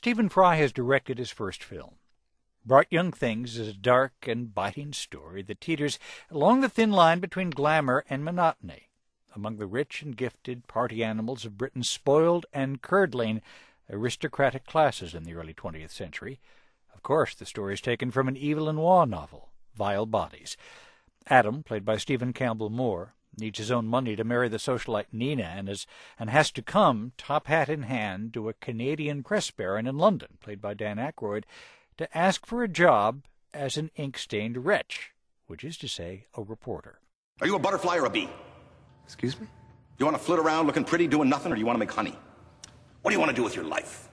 Stephen Fry has directed his first film. Bright Young Things is a dark and biting story that teeters along the thin line between glamour and monotony. Among the rich and gifted party animals of Britain's spoiled and curdling aristocratic classes in the early 20th century. Of course, the story is taken from an Evelyn Waugh novel, Vile Bodies. Adam, played by Stephen Campbell Moore, needs his own money to marry the socialite Nina and has to come, top hat in hand, to a Canadian press baron in London, played by Dan Aykroyd, to ask for a job as an ink-stained wretch, which is to say, a reporter. Are you a butterfly or a bee? Excuse me? You want to flit around looking pretty, doing nothing, or do you want to make honey? What do you want to do with your life?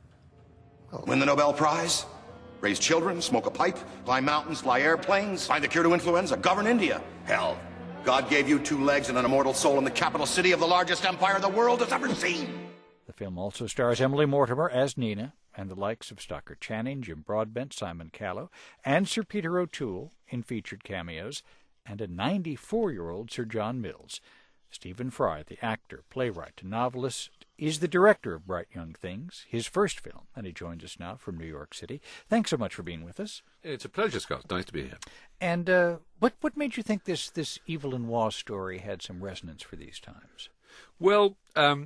Win the Nobel Prize? Raise children, smoke a pipe, climb mountains, fly airplanes, find the cure to influenza, govern India? Hell, God gave you 2 legs and an immortal soul in the capital city of the largest empire the world has ever seen. The film also stars Emily Mortimer as Nina, and the likes of Stockard Channing, Jim Broadbent, Simon Callow, and Sir Peter O'Toole in featured cameos, and a 94-year-old Sir John Mills. Stephen Fry, the actor, playwright, and novelist, is the director of Bright Young Things, his first film, and he joins us now from New York City. Thanks so much for being with us. It's a pleasure, Scott. Nice to be here. And what made you think this Evelyn Waugh story had some resonance for these times? Well,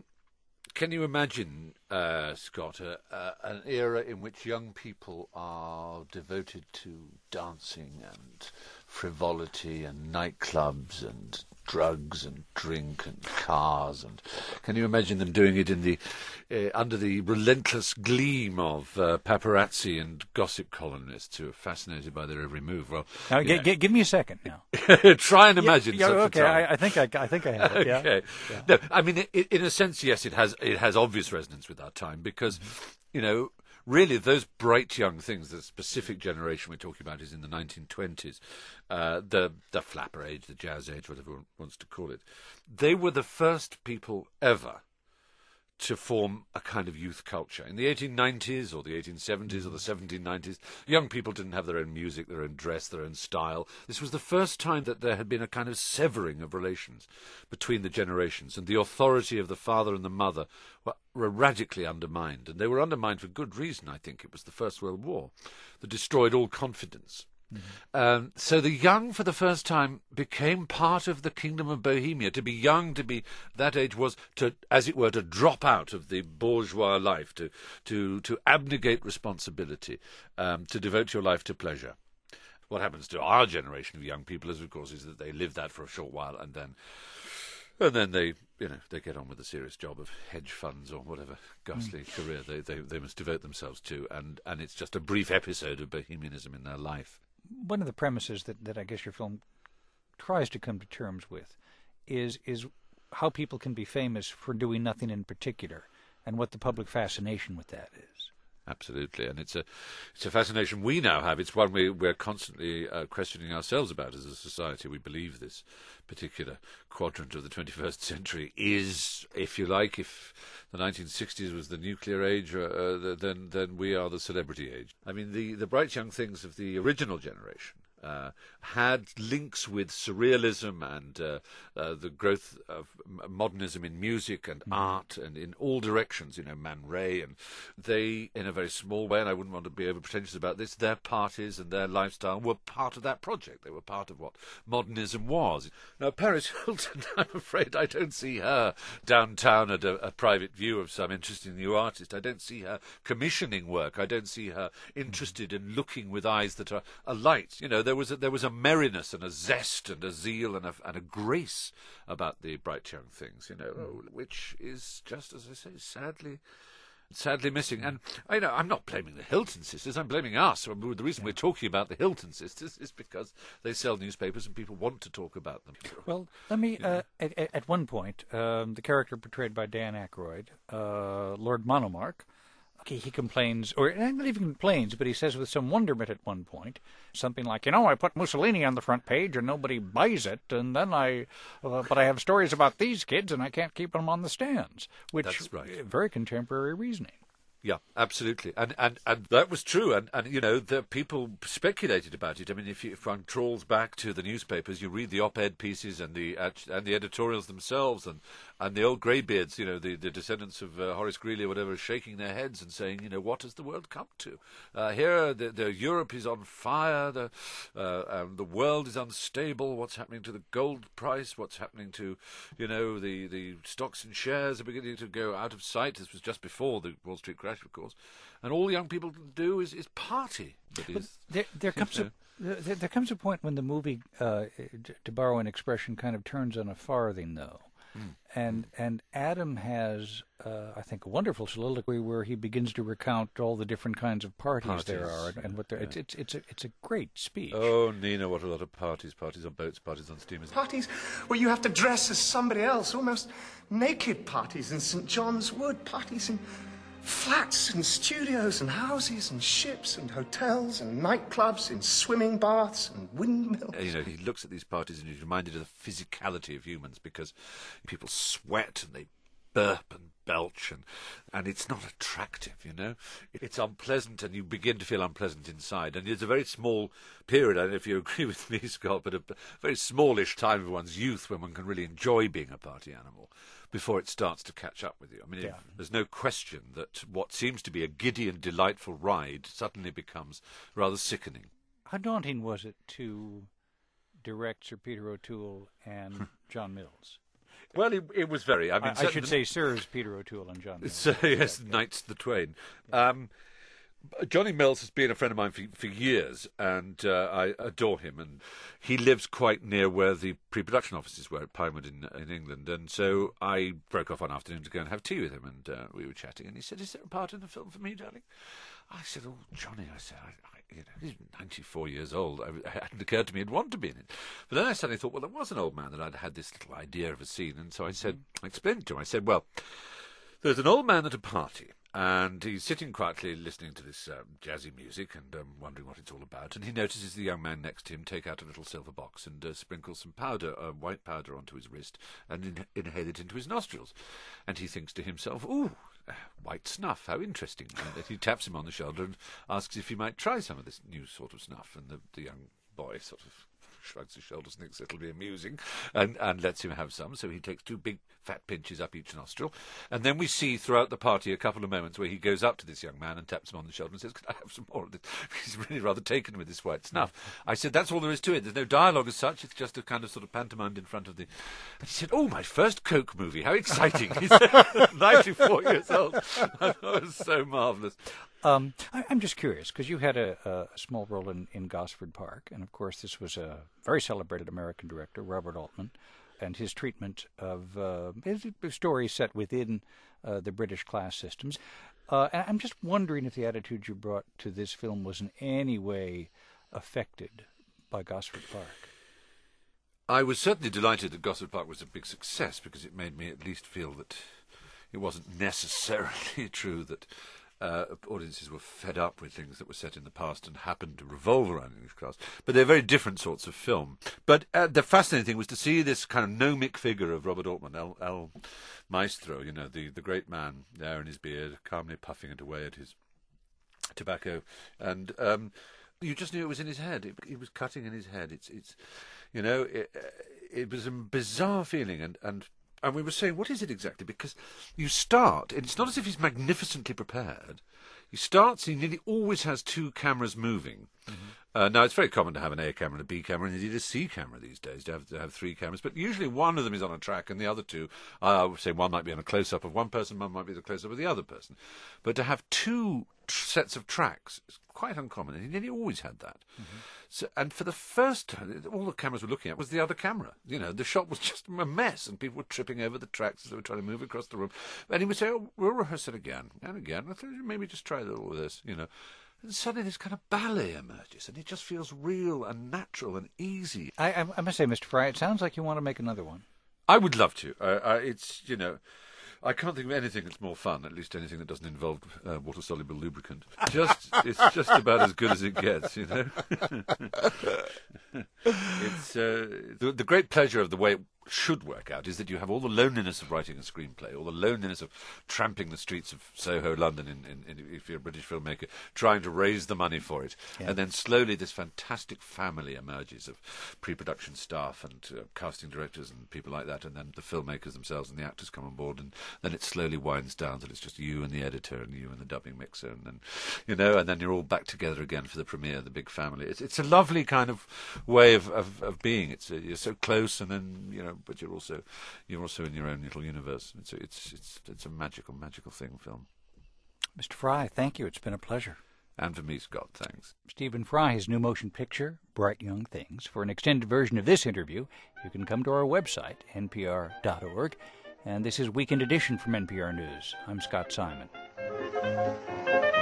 can you imagine, Scott, an era in which young people are devoted to dancing and frivolity and nightclubs and drugs and drink and cars, and can you imagine them doing it in the under the relentless gleam of paparazzi and gossip columnists who are fascinated by their every move? Well, now, give me a second now. Try and imagine. Yeah, such okay, a time. I think I have it. Yeah. Okay. Yeah. No, I mean, in a sense, yes, it has obvious resonance with our time because, really, those bright young things, the specific generation we're talking about is in the 1920s, the flapper age, the jazz age, whatever one wants to call it. They were the first people ever to form a kind of youth culture. In the 1890s or the 1870s or the 1790s, young people didn't have their own music, their own dress, their own style. This was the first time that there had been a kind of severing of relations between the generations, and the authority of the father and the mother were radically undermined. And they were undermined for good reason, I think. It was the First World War that destroyed all confidence. Mm-hmm. So the young, for the first time, became part of the kingdom of Bohemia. To be young, to be that age, was to, as it were, to drop out of the bourgeois life, to abnegate responsibility, to devote your life to pleasure. What happens to our generation of young people is, of course, is that they live that for a short while, and then they get on with the serious job of hedge funds or whatever ghastly career they must devote themselves to, and it's just a brief episode of bohemianism in their life. One of the premises that I guess your film tries to come to terms with is how people can be famous for doing nothing in particular, and what the public fascination with that is. Absolutely, and it's a fascination we now have. It's one we're constantly questioning ourselves about as a society. We believe this particular quadrant of the 21st century is, if you like, if the 1960s was the nuclear age, then we are the celebrity age. I mean, the bright young things of the original generation had links with surrealism and the growth of modernism in music and art and in all directions, Man Ray, and they, in a very small way, and I wouldn't want to be over-pretentious about this, their parties and their lifestyle were part of that project. They were part of what modernism was. Now, Paris Hilton, I'm afraid I don't see her downtown at a private view of some interesting new artist. I don't see her commissioning work. I don't see her interested in looking with eyes that are alight. There was a merriness and a zest and a zeal and a grace about the bright young things, which is just, as I say, sadly missing. And I'm not blaming the Hilton sisters. I'm blaming us. The reason we're talking about the Hilton sisters is because they sell newspapers and people want to talk about them. Well, let me. At one point, the character portrayed by Dan Aykroyd, Lord Monomark. He complains, or not even complains, but he says with some wonderment at one point, something like, I put Mussolini on the front page and nobody buys it, and then but I have stories about these kids and I can't keep them on the stands, which That's right. Very contemporary reasoning. Yeah, absolutely, and that was true, and you know, the people speculated about it. I mean, if one trawls back to the newspapers, you read the op-ed pieces and the editorials themselves, and the old greybeards, you know, the descendants of Horace Greeley or whatever, shaking their heads and saying, you know, what has the world come to? Here, the Europe is on fire, the world is unstable. What's happening to the gold price? What's happening to, you know, the stocks and shares are beginning to go out of sight. This was just before the Wall Street crash, of course, and all young people do is party. There comes a point when the movie, to borrow an expression, kind of turns on a farthing, though. And Adam has, I think, a wonderful soliloquy where he begins to recount all the different kinds of parties there are, and what they're. Yeah. It's a great speech. Oh, Nina, what a lot of parties! Parties on boats, parties on steamers. Parties where you have to dress as somebody else, almost naked parties in St. John's Wood, parties in flats and studios and houses and ships and hotels and nightclubs and swimming baths and windmills. You know, he looks at these parties and he's reminded of the physicality of humans, because people sweat and they burp and belch, and it's not attractive, you know. It's unpleasant, and you begin to feel unpleasant inside. And it's a very small period, I don't know if you agree with me, Scott, but a very smallish time of one's youth when one can really enjoy being a party animal before it starts to catch up with you. I mean, there's no question that what seems to be a giddy and delightful ride suddenly becomes rather sickening. How daunting was it to direct Sir Peter O'Toole and John Mills? Well, it was very. I mean, I should say Sirs Peter O'Toole and John Mills. So, yes, knights the twain. Johnny Mills has been a friend of mine for years, and I adore him. And he lives quite near where the pre-production offices were at Pinewood in England. And so I broke off one afternoon to go and have tea with him, and we were chatting. And he said, "Is there a part in the film for me, darling?" I said, "Oh, Johnny," I said, you know, he's 94 years old. It hadn't occurred to me he'd want to be in it. But then I suddenly thought, well, there was an old man that I'd had this little idea of a scene. And so I explained it to him. I said, well, there's an old man at a party, and he's sitting quietly listening to this jazzy music and wondering what it's all about. And he notices the young man next to him take out a little silver box and sprinkle some powder, white powder, onto his wrist and inhale it into his nostrils. And he thinks to himself, ooh, white snuff, how interesting. And he taps him on the shoulder and asks if he might try some of this new sort of snuff. And the young boy sort of shrugs his shoulders and thinks it'll be amusing, and lets him have some. So he takes 2 big fat pinches up each nostril. And then we see throughout the party a couple of moments where he goes up to this young man and taps him on the shoulder and says, "Could I have some more of this?" He's really rather taken with this white snuff. I said, that's all there is to it. There's no dialogue as such. It's just a kind of sort of pantomime in front of the... And he said, "Oh, my first Coke movie. How exciting." He's 94 years old. I thought it was so marvellous. I'm just curious, because you had a small role in Gosford Park, and of course this was a very celebrated American director, Robert Altman, and his treatment of his story set within the British class systems. And I'm just wondering if the attitude you brought to this film was in any way affected by Gosford Park. I was certainly delighted that Gosford Park was a big success, because it made me at least feel that it wasn't necessarily true that audiences were fed up with things that were set in the past and happened to revolve around English class. But they're very different sorts of film. But the fascinating thing was to see this kind of gnomic figure of Robert Altman, El Maestro, you know, the great man there in his beard, calmly puffing it away at his tobacco. And you just knew it was in his head. It was cutting in his head. It's you know, it was a bizarre feeling. And we were saying, what is it exactly? Because you start, and it's not as if he's magnificently prepared. He starts, he nearly always has 2 cameras moving. Mm-hmm. Now, it's very common to have an A camera and a B camera, and indeed a C camera these days, to have 3 cameras. But usually one of them is on a track, and the other 2, say one might be on a close-up of one person, one might be the close-up of the other person. But to have 2 sets of tracks is quite uncommon, and he nearly always had that. Mm-hmm. So, and for the first time, all the cameras were looking at was the other camera. You know, the shot was just a mess, and people were tripping over the tracks as they were trying to move across the room. And he would say, "Oh, we'll rehearse it again and again. I thought maybe just try a little with this, you know." And suddenly this kind of ballet emerges, and it just feels real and natural and easy. I must say, Mr. Fry, it sounds like you want to make another one. I would love to. It's, you know... I can't think of anything that's more fun, at least anything that doesn't involve water-soluble lubricant. It's just about as good as it gets, you know. It's the great pleasure of the way should work out is that you have all the loneliness of writing a screenplay, all the loneliness of tramping the streets of Soho, London, if you're a British filmmaker, trying to raise the money for it. Yeah. And then slowly this fantastic family emerges of pre-production staff and casting directors and people like that, and then the filmmakers themselves and the actors come on board, and then it slowly winds down till it's just you and the editor and you and the dubbing mixer, and then, and then you're all back together again for the premiere, the big family. It's a lovely kind of way of being. You're so close, and then, but you're also in your own little universe. It's a magical thing, film. Mr. Fry, thank you. It's been a pleasure. And for me, Scott, thanks. Stephen Fry, his new motion picture, Bright Young Things. For an extended version of this interview, you can come to our website, npr.org. And this is Weekend Edition from NPR News. I'm Scott Simon.